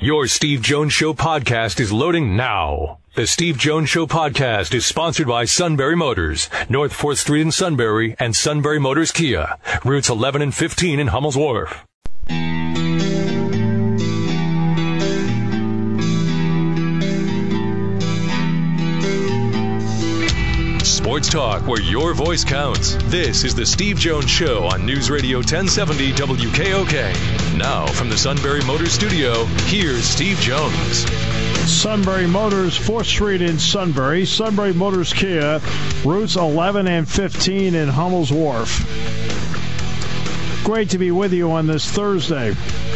Your Steve Jones Show podcast is loading now. The Steve Jones Show podcast is sponsored by Sunbury Motors, North 4th Street in Sunbury, and Sunbury Motors Kia, routes 11 and 15 in Hummel's Wharf. Sports talk where your voice counts. This is the Steve Jones Show on News Radio 1070 WKOK. Now from the Sunbury Motors studio, here's Steve Jones. Sunbury Motors, 4th Street in Sunbury. Sunbury Motors Kia, routes 11 and 15 in Hummel's Wharf. Great to be with you on this Thursday.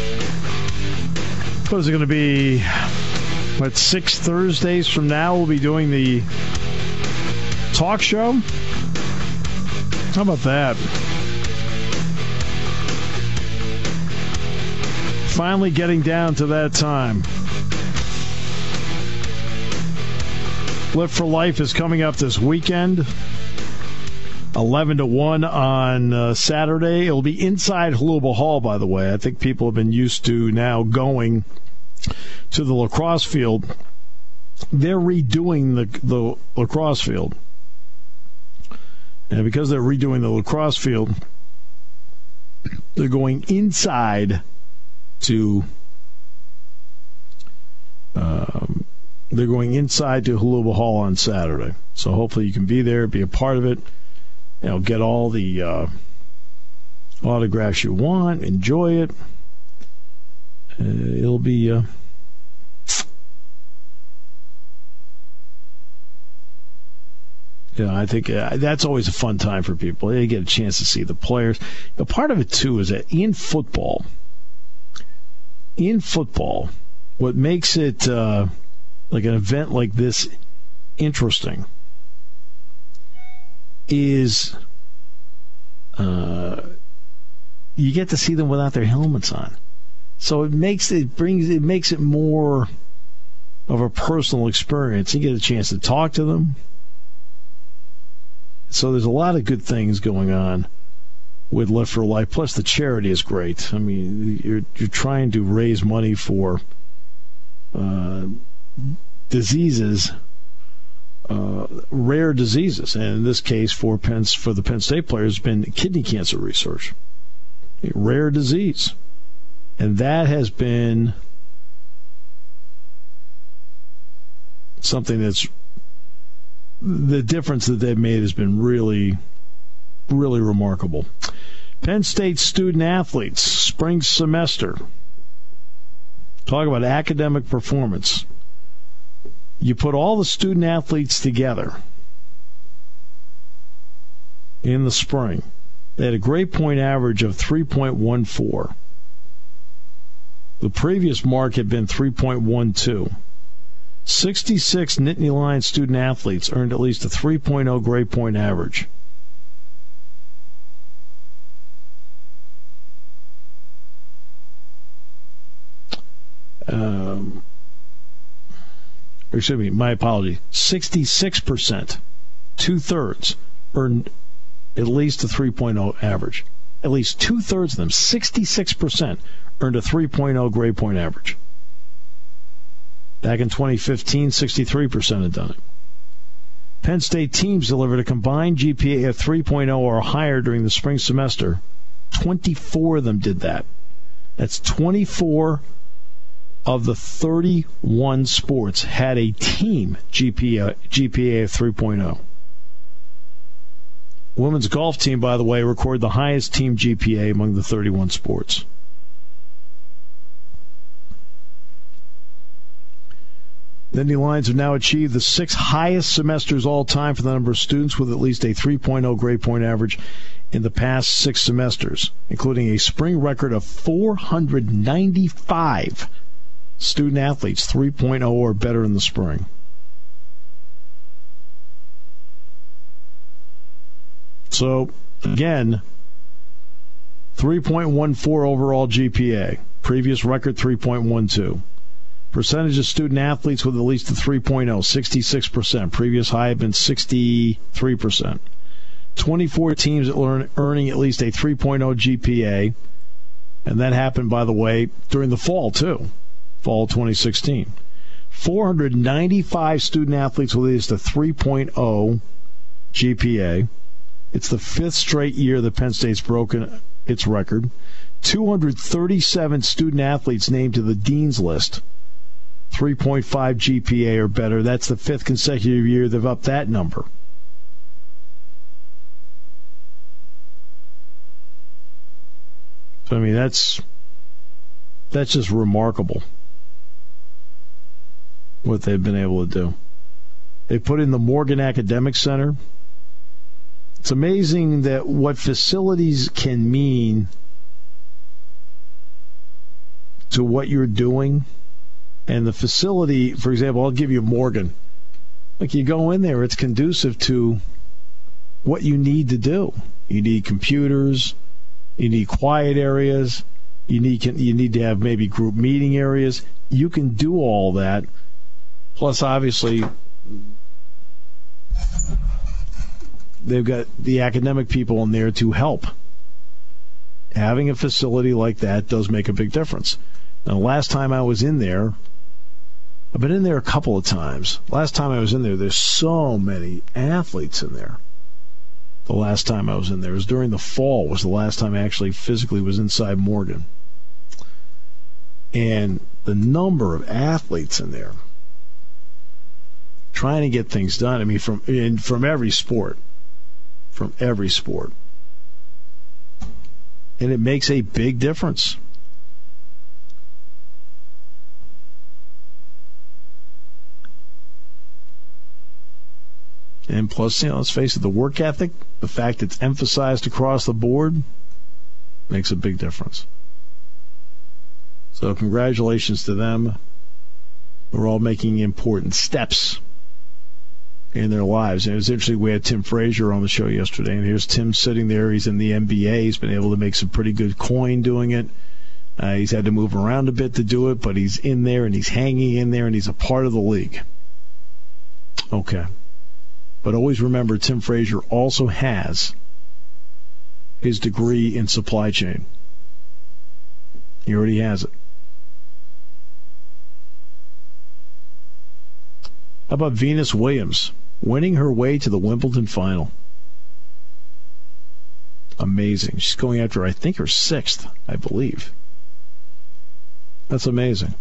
What is it going to be? 6 Thursdays from now we'll be doing the talk show? How about that? Finally getting down to that time. Live for Life is coming up this weekend. 11 to 1 on Saturday. It'll be inside Huluba Hall, by the way. I think people have been used to now going to the lacrosse field. They're redoing the lacrosse field. And because they're redoing the lacrosse field, they're going inside to Huluba Hall on Saturday. So hopefully you can be there, be a part of it. Get all the autographs you want, enjoy it. It'll be I think that's always a fun time for people. They get a chance to see the players. Part of it, too, is that in football, what makes it like an event like this interesting is you get to see them without their helmets on. So it makes it more of a personal experience. You get a chance to talk to them. So there's a lot of good things going on with Live for Life. Plus, the charity is great. I mean, you're trying to raise money for diseases, rare diseases, and in this case, for the Penn State players, has been kidney cancer research, a rare disease, and that has been something that's. The difference that they've made has been really, really remarkable. Penn State student athletes, spring semester. Talk about academic performance. You put all the student athletes together in the spring. They had a grade point average of 3.14. The previous mark had been 3.12. 66 Nittany Lions student athletes earned at least a 3.0 grade point average. Excuse me, my apology. 66%, 2/3, earned at least a 3.0 average. At least 2/3 of them, 66%, earned a 3.0 grade point average. Back in 2015, 63% had done it. Penn State teams delivered a combined GPA of 3.0 or higher during the spring semester. 24 of them did that. That's 24 of the 31 sports had a team GPA of 3.0. Women's golf team, by the way, recorded the highest team GPA among the 31 sports. The Nittany Lions have now achieved the 6th highest semesters all time for the number of students with at least a 3.0 grade point average in the past 6 semesters, including a spring record of 495 student athletes 3.0 or better in the spring. So, again, 3.14 overall GPA. Previous record 3.12. Percentage of student athletes with at least a 3.0, 66%. Previous high had been 63%. 24 teams earning at least a 3.0 GPA. And that happened, by the way, during the fall, too. fall 2016. 495 student-athletes with at least a 3.0 GPA. It's the 5th straight year that Penn State's broken its record. 237 student-athletes named to the Dean's List. 3.5 GPA or better. That's the 5th consecutive year they've upped that number. So, I mean, that's just remarkable what they've been able to do. They put in the Morgan Academic Center. It's amazing that what facilities can mean to what you're doing. And the facility, for example, I'll give you Morgan. Like, you go in there, it's conducive to what you need to do. You need computers. You need quiet areas. You need to have maybe group meeting areas. You can do all that. Plus, obviously, they've got the academic people in there to help. Having a facility like that does make a big difference. Now, last time I was in there, I've been in there a couple of times. Last time I was in there, there's so many athletes in there. The last time I was in there, it was during the fall, was the last time I actually physically was inside Morgan. And the number of athletes in there trying to get things done, I mean, from every sport. From every sport. And it makes a big difference. And plus, let's face it, the work ethic, the fact it's emphasized across the board, makes a big difference. So congratulations to them. We're all making important steps in their lives. And it was interesting, we had Tim Frazier on the show yesterday, and here's Tim sitting there. He's in the NBA. He's been able to make some pretty good coin doing it. He's had to move around a bit to do it, but he's in there, and he's hanging in there, and he's a part of the league. Okay. But always remember, Tim Frazier also has his degree in supply chain. He already has it. How about Venus Williams winning her way to the Wimbledon final? Amazing. She's going after, I think, her 6th, I believe. That's amazing.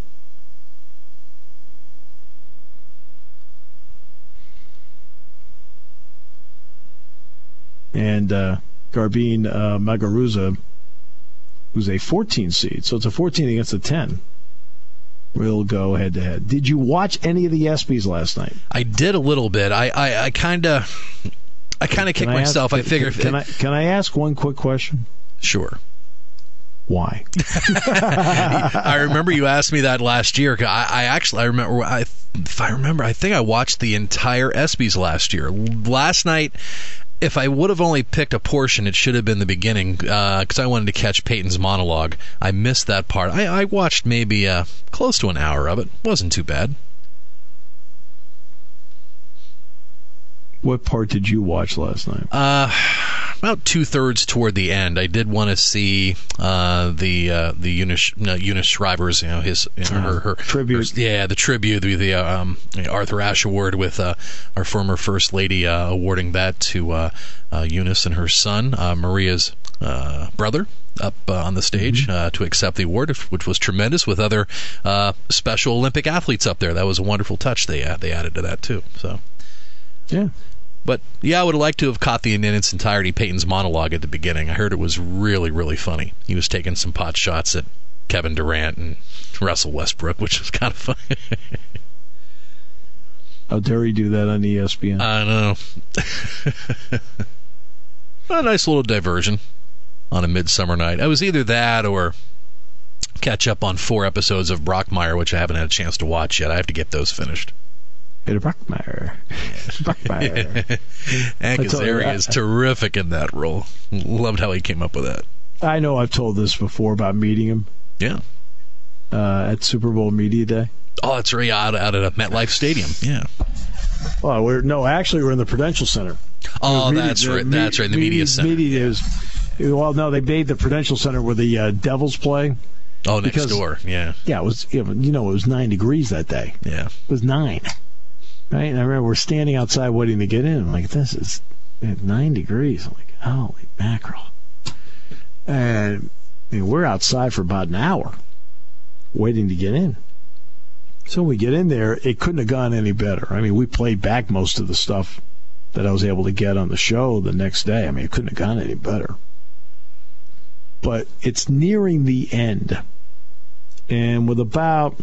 And Garbine Muguruza, who's a 14 seed, so it's a 14 against a 10. We'll go head to head. Did you watch any of the ESPYs last night? I did a little bit. I kind of kicked myself. I figured. Can I ask one quick question? Sure. Why? I remember you asked me that last year. I remember. I think I watched the entire ESPYs last year. Last night, if I would have only picked a portion, it should have been the beginning, because I wanted to catch Peyton's monologue. I missed that part. I watched maybe close to an hour of it. Wasn't too bad. What part did you watch last night? About 2/3 toward the end. I did want to see the Eunice Shriver's, her tribute. The tribute, the Arthur Ashe Award with our former First Lady awarding that to Eunice and her son, Maria's brother, up on the stage to accept the award, which was tremendous, with other Special Olympic athletes up there. That was a wonderful touch they added to that too. So, yeah. But, yeah, I would have liked to have caught in its entirety Peyton's monologue at the beginning. I heard it was really, really funny. He was taking some pot shots at Kevin Durant and Russell Westbrook, which was kind of funny. How dare he do that on ESPN? I know. A nice little diversion on a midsummer night. It was either that or catch up on 4 episodes of Brockmire, which I haven't had a chance to watch yet. I have to get those finished. Brockmire. Hank Azaria is terrific in that role. Loved how he came up with that. I know I've told this before about meeting him. Yeah. At Super Bowl Media Day. Oh, that's right, out at MetLife Stadium. Yeah. Well, we're in the Prudential Center. Oh, that's right. That's right. The media center. They made the Prudential Center where the Devils play. Oh, next door, yeah. Yeah, it was. It was 9 degrees that day. Yeah, it was 9. Right, and I remember we're standing outside waiting to get in. I'm like, this is 9 degrees. I'm like, holy mackerel! And we're outside for about an hour waiting to get in. So when we get in there, it couldn't have gone any better. I mean, we played back most of the stuff that I was able to get on the show the next day. I mean, it couldn't have gone any better. But it's nearing the end. And with about,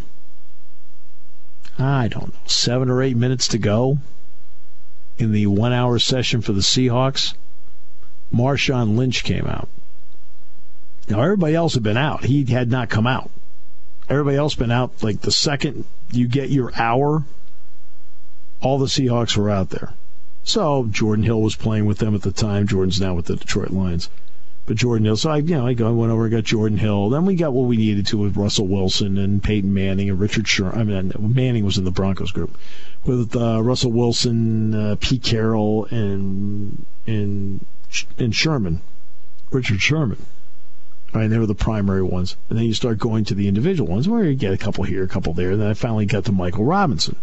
7 or 8 minutes to go in the 1 hour session for the Seahawks, Marshawn Lynch came out. Now, everybody else had been out. He had not come out. Everybody else been out. Like the second you get your hour, all the Seahawks were out there. So Jordan Hill was playing with them at the time. Jordan's now with the Detroit Lions. But Jordan Hill, so I went over and got Jordan Hill. Then we got what we needed to with Russell Wilson and Peyton Manning and Richard Sherman. I mean, Manning was in the Broncos group with Russell Wilson, Pete Carroll, and Sherman, Richard Sherman. Right, they were the primary ones. And then you start going to the individual ones where you get a couple here, a couple there. And then I finally got to Michael Robinson.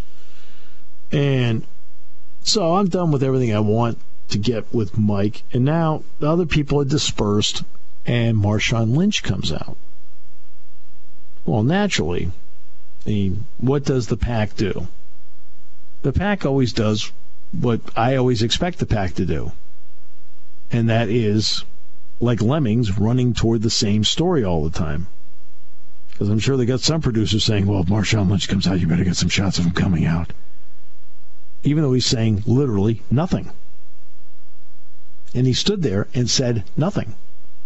And so I'm done with everything I want to get with Mike. And now the other people had dispersed, and Marshawn Lynch comes out. Well, naturally, what does the pack do? The pack always does what I always expect the pack to do. And that is, like lemmings, running toward the same story all the time. Because I'm sure they got some producers saying, well, if Marshawn Lynch comes out, you better get some shots of him coming out. Even though he's saying literally nothing. And he stood there and said nothing.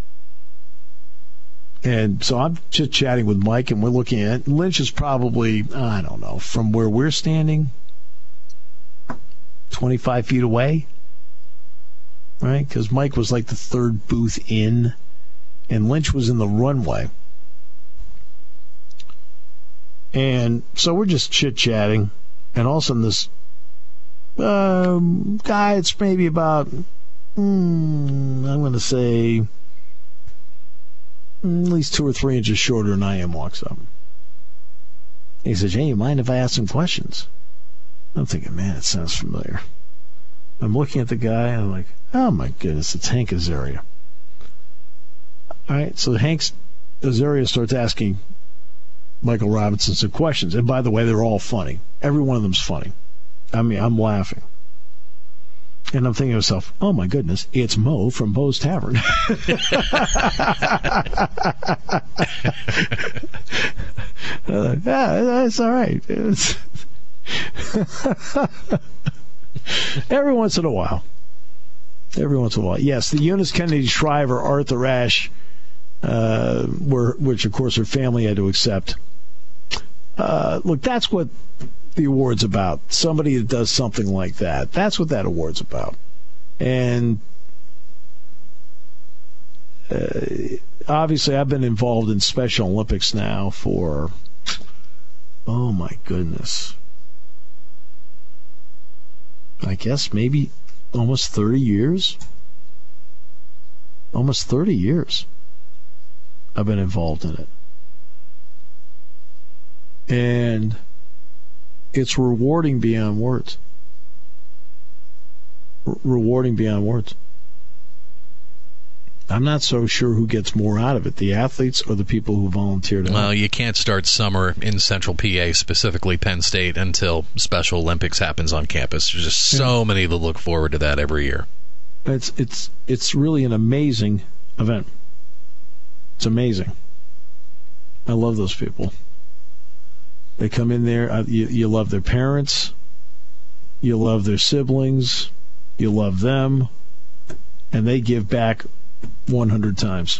And so I'm just chatting with Mike, and we're looking at Lynch is probably, I don't know, from where we're standing, 25 feet away. Right? Because Mike was like the third booth in, and Lynch was in the runway. And so we're just chit-chatting, and all of a sudden this guy, it's maybe about, I'm going to say, at least 2 or 3 inches shorter than I am, walks up. He says, hey, you mind if I ask some questions? I'm thinking, man, it sounds familiar. I'm looking at the guy, and I'm like, oh my goodness, it's Hank Azaria. All right, so Hank Azaria starts asking Michael Robinson some questions. And by the way, they're all funny. Every one of them's funny. I mean, I'm laughing. And I'm thinking to myself, oh my goodness, it's Mo from Mo's Tavern. That's all right. Every once in a while. Yes, the Eunice Kennedy Shriver, Arthur Ashe, which of course her family had to accept. Look, that's what the award's about. Somebody that does something like that. That's what that award's about. And obviously I've been involved in Special Olympics now for, oh my goodness, I guess maybe almost 30 years. Almost 30 years I've been involved in it. And it's rewarding beyond words. Rewarding beyond words. I'm not so sure who gets more out of it, the athletes or the people who volunteered. Well, you can't start summer in Central PA, specifically Penn State, until Special Olympics happens on campus. There's just so many that look forward to that every year. It's really an amazing event. It's amazing. I love those people. They come in there, you love their parents, you love their siblings, you love them, and they give back 100 times.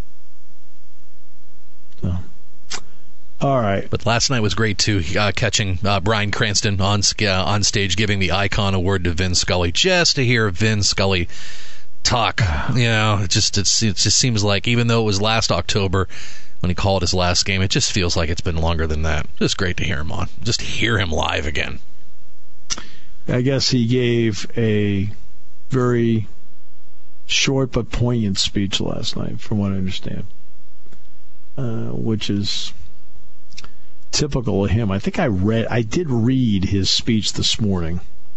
So, all right. But last night was great, too, catching Bryan Cranston on stage giving the Icon Award to Vin Scully, just to hear Vin Scully talk. You know, it just seems like, even though it was last October when he called his last game, it just feels like it's been longer than that. Just great to hear him on. Just hear him live again. I guess he gave a very short but poignant speech last night, from what I understand. which is typical of him. I think I did read his speech this morning,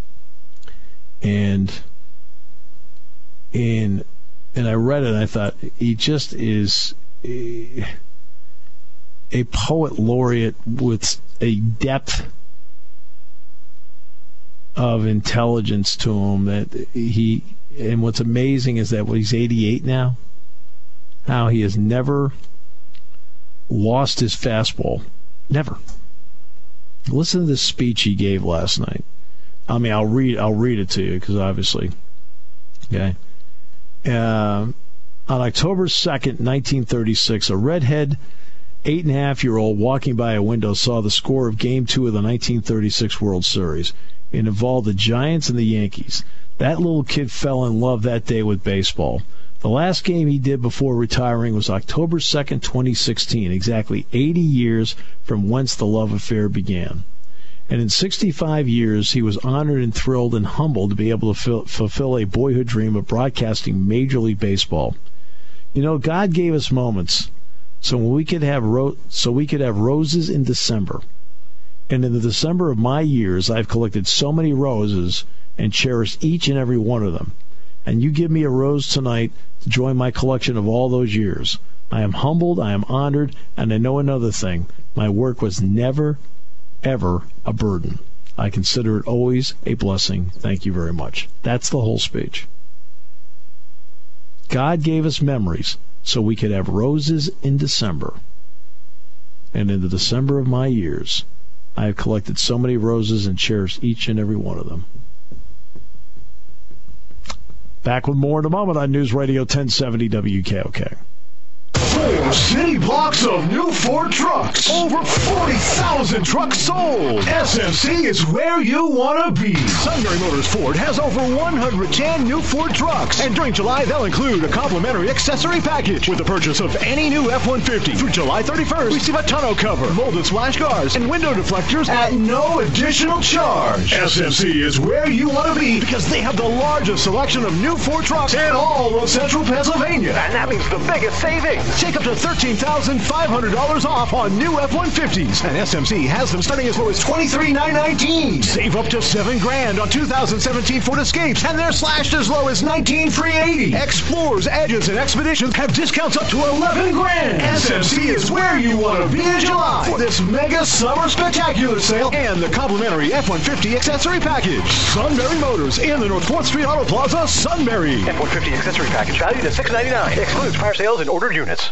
and I read it and I thought he just is a poet laureate with a depth of intelligence to him and what's amazing is that he's 88 now, how he has never lost his fastball. Never. Listen to this speech he gave last night. I mean, I'll read it to you because obviously, okay. On October 2nd, 1936, a redhead 8.5-year-old walking by a window saw the score of Game 2 of the 1936 World Series. It involved the Giants and the Yankees. That little kid fell in love that day with baseball. The last game he did before retiring was October 2nd, 2016, exactly 80 years from whence the love affair began. And in 65 years, he was honored and thrilled and humbled to be able to fulfill a boyhood dream of broadcasting Major League Baseball. You know, God gave us moments so we could have roses in December. And in the December of my years, I've collected so many roses and cherished each and every one of them. And you give me a rose tonight to join my collection of all those years. I am humbled, I am honored, and I know another thing. My work was never, ever a burden. I consider it always a blessing. Thank you very much. That's the whole speech. God gave us memories so we could have roses in December. And in the December of my years, I have collected so many roses and cherished each and every one of them. Back with more in a moment on News Radio 1070 WKOK. 4 city blocks of new Ford trucks. Over 40,000 trucks sold. SMC is where you want to be. Sunbury Motors Ford has over 110 new Ford trucks. And during July, they'll include a complimentary accessory package. With the purchase of any new F-150 through July 31st, receive a tonneau cover, molded splash guards, and window deflectors at no additional charge. SMC is where you want to be because they have the largest selection of new Ford trucks in all of central Pennsylvania. And that means the biggest savings. Take up to $13,500 off on new F-150s. And SMC has them starting as low as $23,919. Save up to $7,000 on 2017 Ford Escapes, and they're slashed as low as $19,380. Explorers, Edges, and Expeditions have discounts up to $11,000. SMC is where you want to be in July for this mega summer spectacular sale and the complimentary F-150 accessory package. Sunbury Motors in the North 4th Street Auto Plaza, Sunbury. F-150 accessory package valued at $699. Excludes prior sales and ordered units.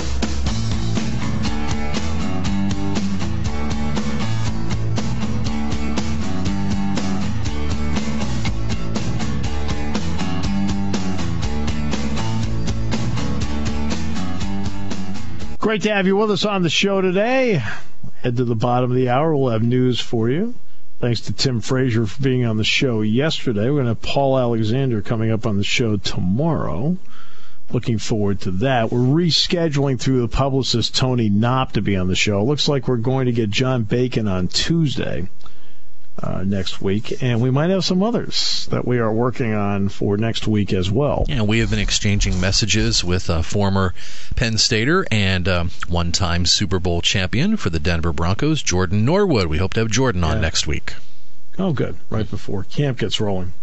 Great to have you with us on the show today. Head to the bottom of the hour. We'll have news for you. Thanks to Tim Frazier for being on the show yesterday. We're going to have Paul Alexander coming up on the show tomorrow. Looking forward to that. We're rescheduling through the publicist Tony Knopp to be on the show. Looks like we're going to get John Bacon on Tuesday next week, and we might have some others that we are working on for next week as well. Yeah, we have been exchanging messages with a former Penn Stater and one-time Super Bowl champion for the Denver Broncos, Jordan Norwood. We hope to have Jordan on next week. Oh, good. Right before camp gets rolling.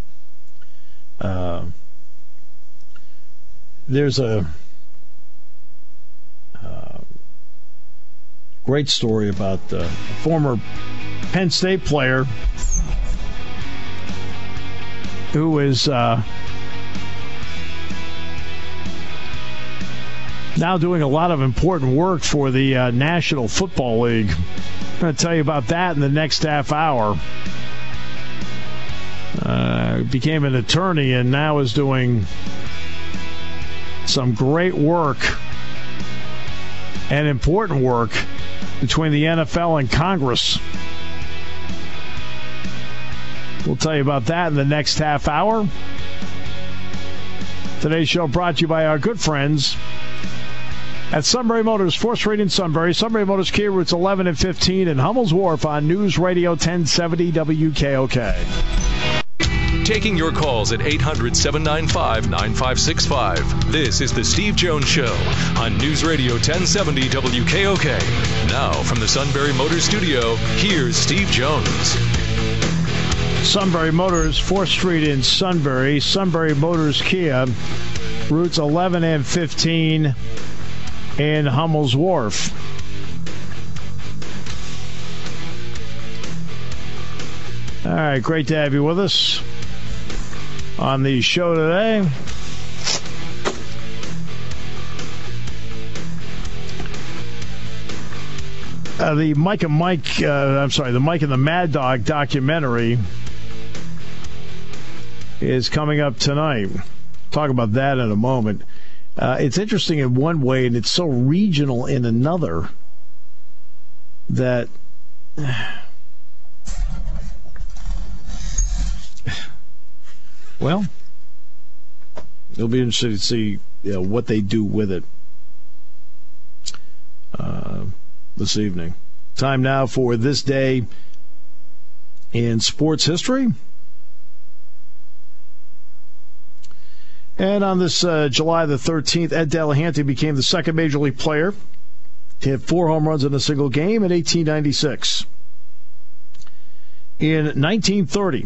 Yep. There's a great story about a former Penn State player who is now doing a lot of important work for the National Football League. I'm going to tell you about that in the next half hour. Became an attorney and now is doing some great work and important work between the NFL and Congress. We'll tell you about that in the next half hour. Today's show brought to you by our good friends at Sunbury Motors, 4th Street in Sunbury. Sunbury Motors Kia, routes 11 and 15 in Hummel's Wharf on News Radio 1070 WKOK. taking your calls at 800-795-9565. This is The Steve Jones Show on News Radio 1070 WKOK. Now, from the Sunbury Motors Studio, here's Steve Jones. Sunbury Motors, 4th Street in Sunbury. Sunbury Motors Kia, routes 11 and 15 in Hummel's Wharf. All right, great to have you with us on the show today. The Mike and the Mad Dog documentary is coming up tonight. Talk about that in a moment. It's interesting in one way, and it's so regional in another, that well, it'll be interesting to see what they do with it this evening. Time now for This Day in Sports History. And on this July the 13th, Ed Delahanty became the second Major League player to hit 4 home runs in a single game in 1896. In 1930,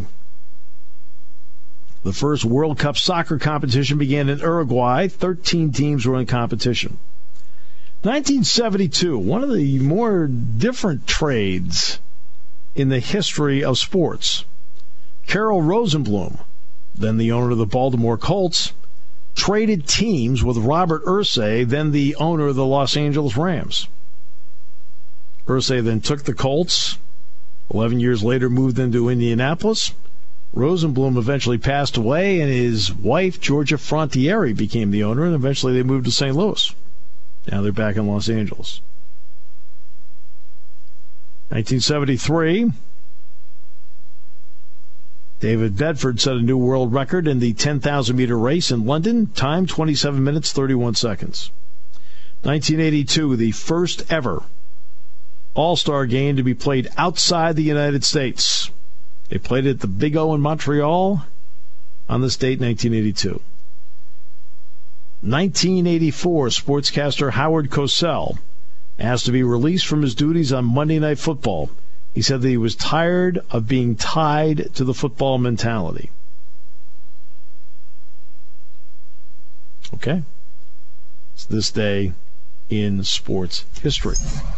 the first World Cup soccer competition began in Uruguay. 13 teams were in competition. 1972, one of the more different trades in the history of sports. Carroll Rosenblum, then the owner of the Baltimore Colts, traded teams with Robert Irsay, then the owner of the Los Angeles Rams. Irsay then took the Colts. 11 years later, moved them to Indianapolis. Rosenblum eventually passed away, and his wife, Georgia Frontieri, became the owner, and eventually they moved to St. Louis. Now they're back in Los Angeles. 1973, David Bedford set a new world record in the 10,000-meter race in London. Time, 27 minutes, 31 seconds. 1982, the first ever All-Star game to be played outside the United States. They played it at the Big O in Montreal on this date, 1982. 1984, sportscaster Howard Cosell asked to be released from his duties on Monday Night Football. He said that he was tired of being tied to the football mentality. Okay. It's this day in sports history.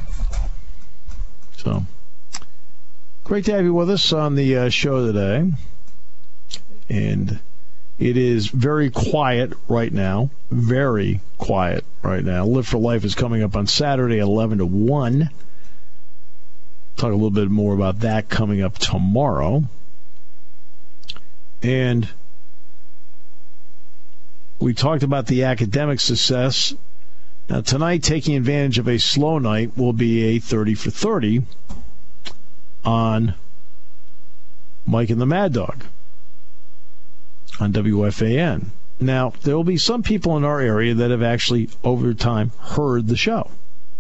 So, great to have you with us on the show today. And it is very quiet right now. Very quiet right now. Live for Life is coming up on Saturday at 11 to 1. Talk a little bit more about that coming up tomorrow. And we talked about the academic success. Now, tonight, taking advantage of a slow night, will be a 30 for 30 on Mike and the Mad Dog on WFAN. Now, there will be some people in our area that have actually, over time, heard the show.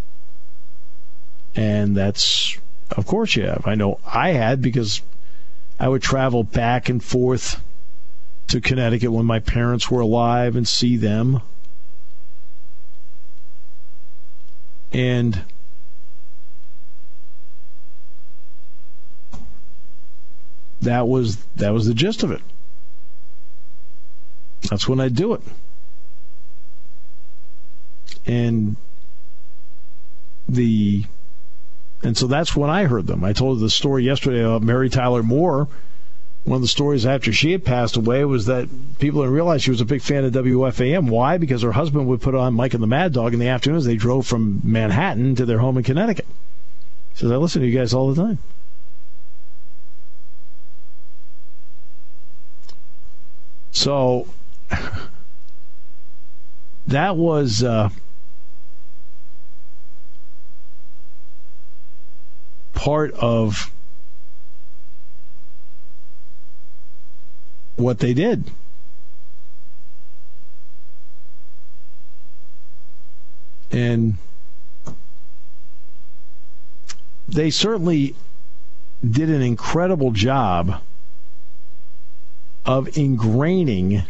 And that's, of course you have. I know I had, because I would travel back and forth to Connecticut when my parents were alive and see them. And that was the gist of it. That's when I do it. And so that's when I heard them. I told the story yesterday about Mary Tyler Moore. One of the stories after she had passed away was that people didn't realize she was a big fan of WFAM. Why? Because her husband would put on Mike and the Mad Dog in the afternoons. They drove from Manhattan to their home in Connecticut. She says, I listen to you guys all the time. So that was part of what they did. And they certainly did an incredible job of ingraining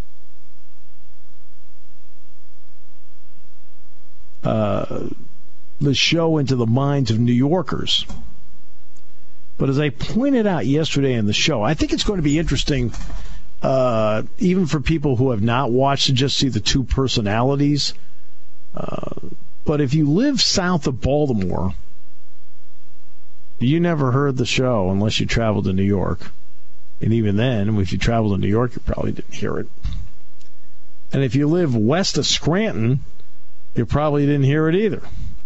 the show into the minds of New Yorkers. But as I pointed out yesterday in the show, I think it's going to be interesting, even for people who have not watched, to just see the two personalities. But if you live south of Baltimore, you never heard the show unless you traveled to New York. And even then, if you traveled to New York, you probably didn't hear it. And if you live west of Scranton, you probably didn't hear it either.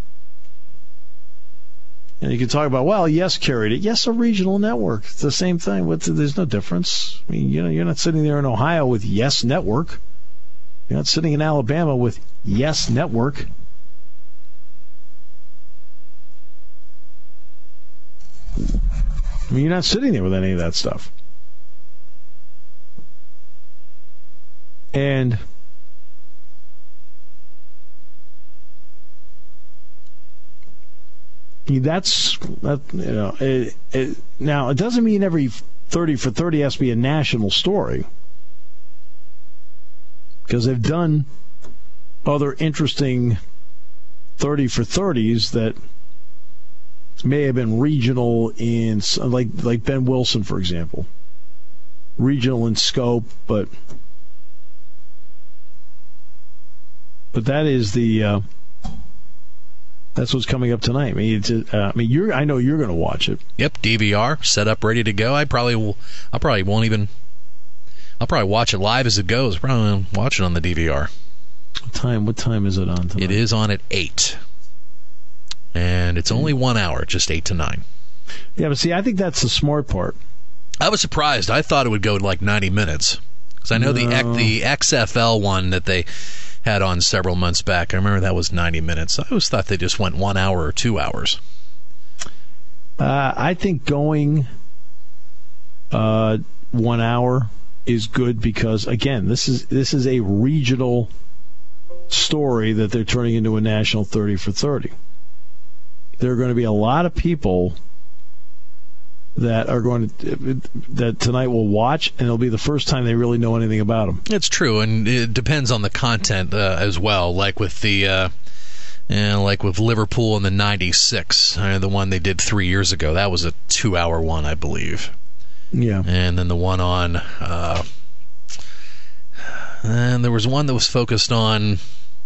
And you can talk about, well, Yes carried it. Yes, a regional network. It's the same thing. There's no difference. I mean, you're not sitting there in Ohio with Yes Network. You're not sitting in Alabama with Yes Network. I mean, you're not sitting there with any of that stuff. And that's now it doesn't mean every 30 for 30 has to be a national story, because they've done other interesting 30 for 30s that may have been regional in, like Ben Wilson, for example, regional in scope, but that is that's what's coming up tonight. I know you're going to watch it. Yep, DVR set up, ready to go. I'll probably watch it live as it goes. Probably won't watch it on the DVR. What time is it on tonight? It is on at 8. And it's only 1 hour, just 8 to 9. Yeah, but see, I think that's the smart part. I was surprised. I thought it would go like 90 minutes. Because I know the XFL one that they had on several months back, I remember that was 90 minutes. I always thought they just went 1 hour or 2 hours. I think going 1 hour is good because, again, this is a regional story that they're turning into a national 30 for 30. There are going to be a lot of people that are that tonight will watch, and it'll be the first time they really know anything about them. It's true, and it depends on the content as well. Like with the like with Liverpool in the '96, the one they did 3 years ago. That was a 2-hour one, I believe. Yeah. And then the one on, and there was one that was focused on,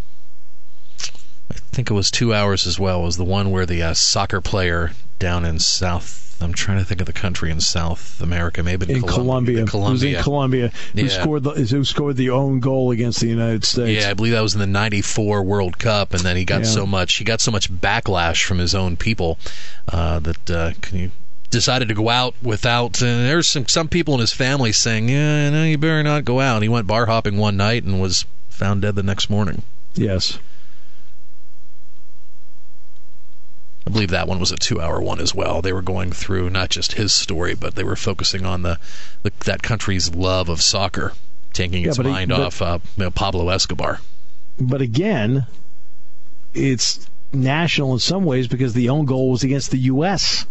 I think it was 2 hours as well. It was the one where the soccer player down in South, I'm trying to think of the country in South America, maybe in Colombia. Who's in Colombia? Yeah. Who scored the own goal against the United States? Yeah, I believe that was in the '94 World Cup, and then he got so much backlash from his own people that he decided to go out without. There's some people in his family saying, "Yeah, no, you better not go out." And he went bar hopping one night and was found dead the next morning. Yes. I believe that one was a 2-hour one as well. They were going through not just his story, but they were focusing on that country's love of soccer, taking its mind off Pablo Escobar. But again, it's national in some ways because the own goal was against the U.S.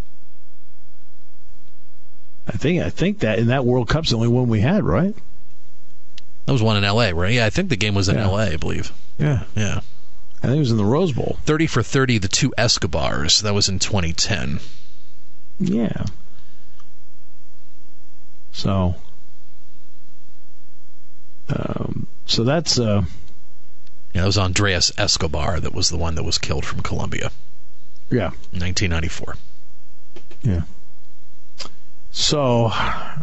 I think that in that World Cup's the only one we had, right? That was one in L.A., right? Yeah, I think the game was in L.A., I believe. Yeah. Yeah. I think it was in the Rose Bowl. 30 for 30, the two Escobars. That was in 2010. Yeah. So that's... Yeah, it was Andres Escobar that was the one that was killed from Colombia. Yeah. 1994. Yeah. So,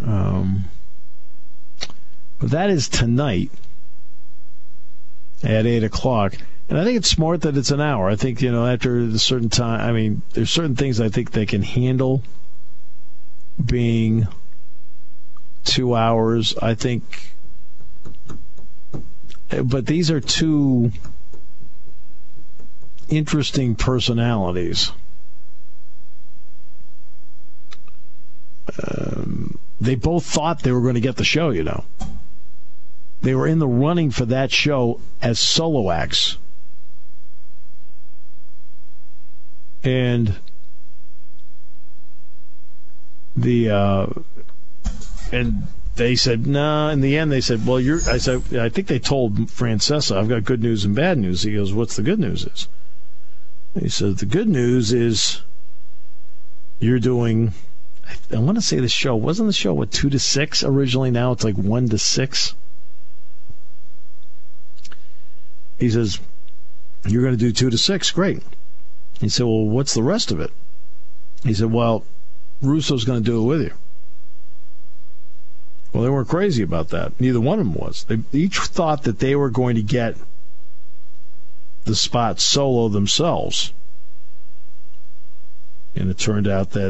but that is tonight at 8 o'clock. And I think it's smart that it's an hour. I think, after a certain time, there's certain things I think they can handle being 2 hours. I think, but these are two interesting personalities. They both thought they were going to get the show, They were in the running for that show as solo acts. And they said, no. In the end, they said, well, I think they told Francesa, I've got good news and bad news. He goes, what's the good news is? He said, the good news is you're doing, I want to say the show, wasn't the show, 2 to 6 originally? Now it's like 1 to 6. He says, you're going to do 2 to 6. Great. He said, well, what's the rest of it? He said, well, Russo's going to do it with you. Well, they weren't crazy about that. Neither one of them was. They each thought that they were going to get the spot solo themselves. And it turned out that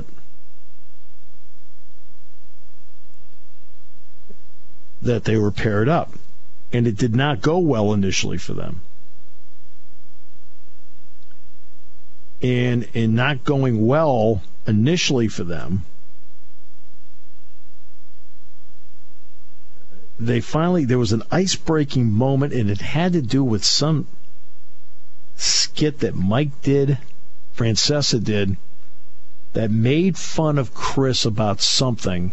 they were paired up. And it did not go well initially for them. And in not going well initially for them, there was an ice-breaking moment, and it had to do with some skit that Mike did, Francesa did, that made fun of Chris about something,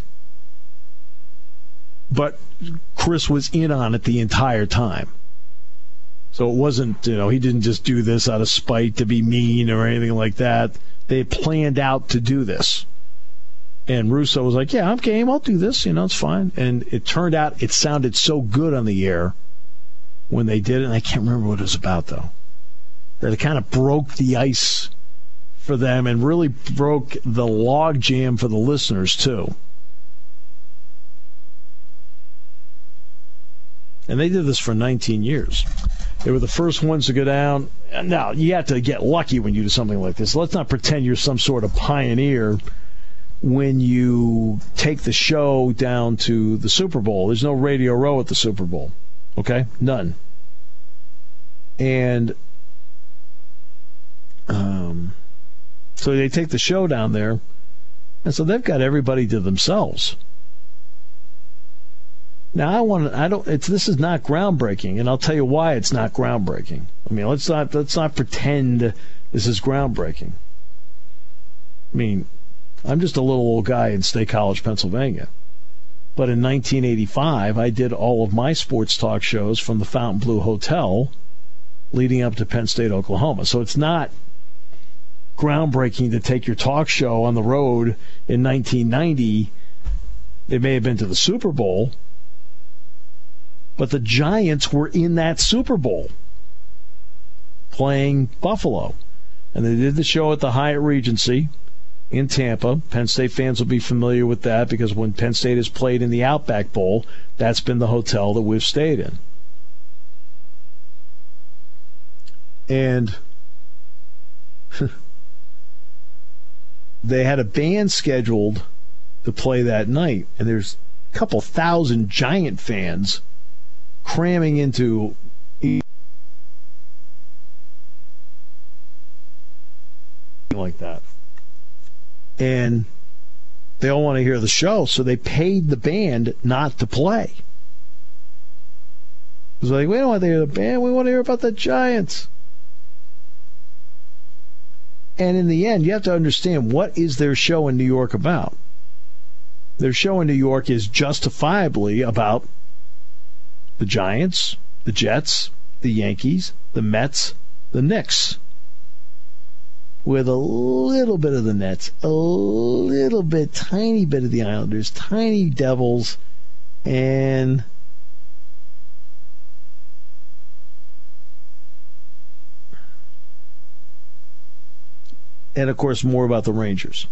but Chris was in on it the entire time. So it wasn't, he didn't just do this out of spite to be mean or anything like that. They planned out to do this. And Russo was like, yeah, I'm game, I'll do this, it's fine. And it turned out it sounded so good on the air when they did it, and I can't remember what it was about, though. That it kind of broke the ice for them and really broke the log jam for the listeners, too. And they did this for 19 years. They were the first ones to go down. Now, you have to get lucky when you do something like this. Let's not pretend you're some sort of pioneer when you take the show down to the Super Bowl. There's no Radio Row at the Super Bowl. Okay? None. And so they take the show down there, and so they've got everybody to themselves. Now this is not groundbreaking, and I'll tell you why it's not groundbreaking. I mean, let's not pretend this is groundbreaking. I mean, I'm just a little old guy in State College, Pennsylvania. But in 1985, I did all of my sports talk shows from the Fontainebleau Hotel leading up to Penn State, Oklahoma. So it's not groundbreaking to take your talk show on the road in 1990. It may have been to the Super Bowl, but the Giants were in that Super Bowl playing Buffalo. And they did the show at the Hyatt Regency in Tampa. Penn State fans will be familiar with that because when Penn State has played in the Outback Bowl, that's been the hotel that we've stayed in. And they had a band scheduled to play that night, and there's a couple thousand Giant fans cramming into like that. And they all want to hear the show, so they paid the band not to play. It was like, we don't want to hear the band, we want to hear about the Giants. And in the end, you have to understand, what is their show in New York about? Their show in New York is justifiably about the Giants, the Jets, the Yankees, the Mets, the Knicks. With a little bit of the Nets, a little bit, tiny bit of the Islanders, tiny Devils, and of course, more about the Rangers.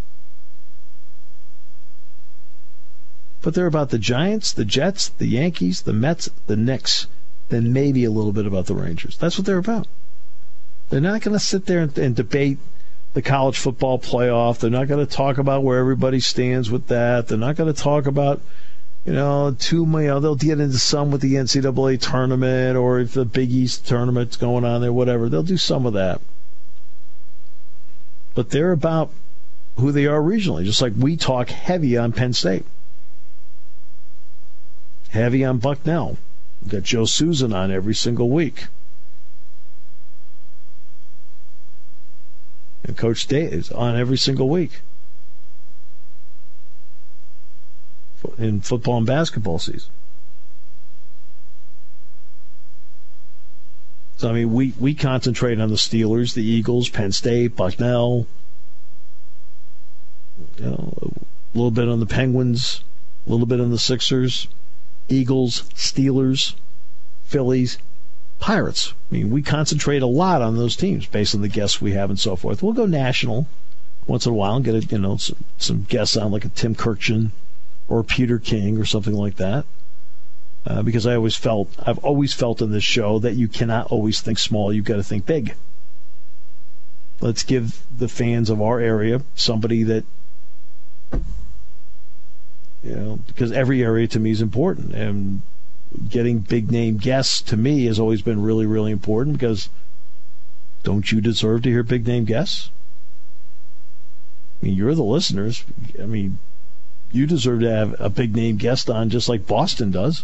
But they're about the Giants, the Jets, the Yankees, the Mets, the Knicks, then maybe a little bit about the Rangers. That's what they're about. They're not going to sit there and debate the college football playoff. They're not going to talk about where everybody stands with that. They're not going to talk about, they'll get into some with the NCAA tournament or if the Big East tournament's going on there, whatever. They'll do some of that. But they're about who they are regionally, just like we talk heavy on Penn State. Heavy on Bucknell. We've got Joe Susan on every single week. And Coach Day is on every single week. in football and basketball season. So, I mean, we concentrate on the Steelers, the Eagles, Penn State, Bucknell, a little bit on the Penguins, a little bit on the Sixers, Eagles, Steelers, Phillies, Pirates. I mean, we concentrate a lot on those teams based on the guests we have and so forth. We'll go national once in a while and get some guests on, like a Tim Kirkjian or Peter King or something like that. Because I've always felt in this show that you cannot always think small. You've got to think big. Let's give the fans of our area somebody that, because every area to me is important. And getting big name guests to me has always been really, really important, because don't you deserve to hear big name guests? I mean, you're the listeners. I mean, you deserve to have a big name guest on, just like Boston does.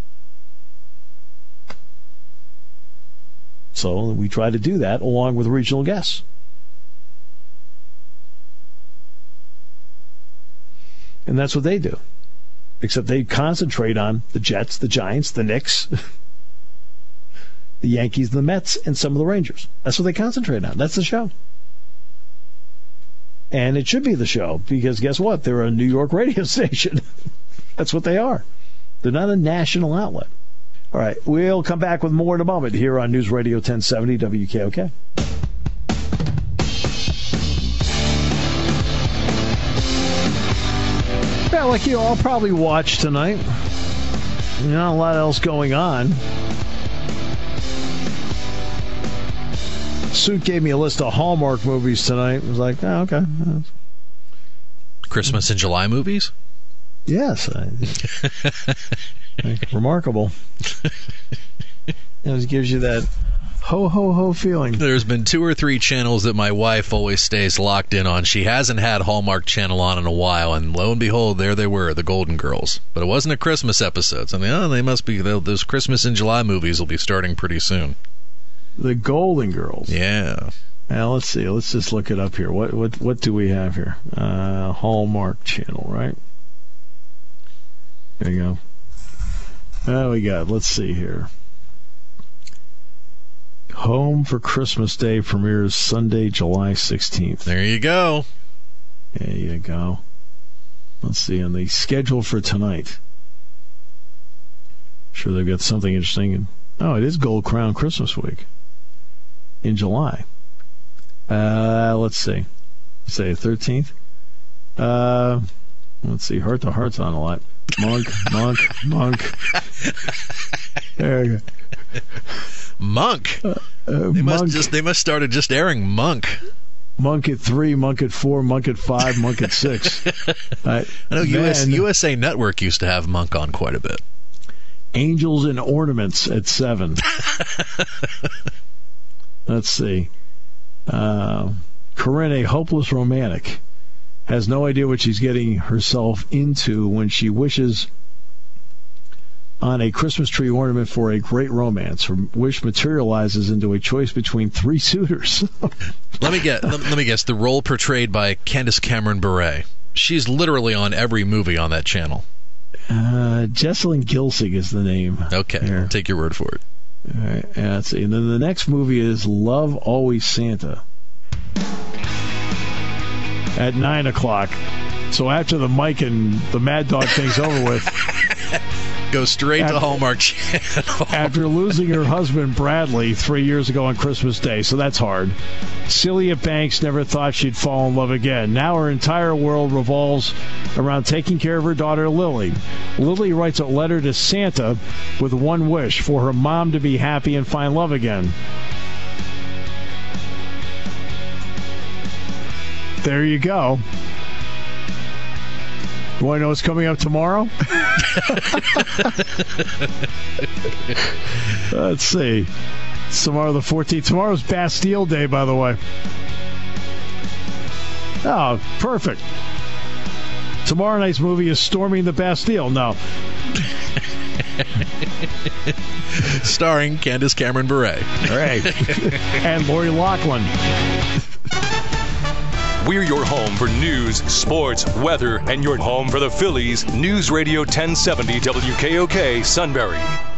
So we try to do that along with regional guests. And that's what they do. Except they concentrate on the Jets, the Giants, the Knicks, the Yankees, the Mets, and some of the Rangers. That's what they concentrate on. That's the show. And it should be the show, because guess what? They're a New York radio station. That's what they are. They're not a national outlet. All right, we'll come back with more in a moment here on News Radio 1070 WKOK. Yeah, like I'll probably watch tonight. Not a lot else going on. Suit gave me a list of Hallmark movies tonight. I was like, oh, okay. Christmas in July movies? Yes. Remarkable. It just gives you that ho, ho, ho feeling. There's been 2 or 3 channels that my wife always stays locked in on. She hasn't had Hallmark Channel on in a while, and lo and behold, there they were, the Golden Girls. But it wasn't a Christmas episode. So, they must be, those Christmas in July movies will be starting pretty soon. The Golden Girls. Yeah. Now, let's see. Let's just look it up here. What do we have here? Hallmark Channel, right? There you go. We got, let's see here. Home for Christmas Day premieres Sunday, July 16th. There you go. There you go. Let's see, on the schedule for tonight. Sure they've got something interesting. It is Gold Crown Christmas Week in July. Let's see. Say 13th. Let's see. Heart to Heart's on a lot. Monk. There you go. Monk. They must started just airing Monk. Monk at 3, Monk at 4, Monk at 5, Monk at 6. I know USA Network used to have Monk on quite a bit. Angels and Ornaments at 7. Let's see. Corinne, a hopeless romantic, has no idea what she's getting herself into when she wishes on a Christmas tree ornament for a great romance. Her wish materializes into a choice between 3 suitors. Let me guess. The role portrayed by Candace Cameron Bure. She's literally on every movie on that channel. Jessalyn Gilsig is the name. Okay, Here. Take your word for it. All right, let's see. And then the next movie is Love Always Santa at 9 o'clock. So after the Mike and the Mad Dog thing's over with, go straight to Hallmark Channel. After losing her husband Bradley 3 years ago on Christmas Day, so that's hard. Celia Banks never thought she'd fall in love again. Now her entire world revolves around taking care of her daughter Lily. Lily writes a letter to Santa with one wish: for her mom to be happy and find love again. There you go. You want to know what's coming up tomorrow? Let's see. It's tomorrow the 14th. Tomorrow's Bastille Day, by the way. Oh, perfect. Tomorrow night's movie is Storming the Bastille. No. Starring Candace Cameron Bure. Right. And Lori Loughlin. We're your home for news, sports, weather, and your home for the Phillies. News Radio 1070 WKOK Sunbury.